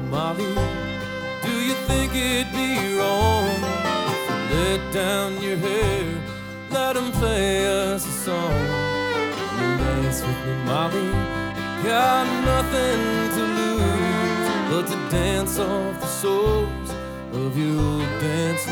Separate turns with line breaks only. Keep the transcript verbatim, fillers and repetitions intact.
Molly, do you think it'd be wrong if you let down your hair, let 'em play us a song? Come and dance with me, Molly, got nothing to lose but to dance off the souls of your old dance.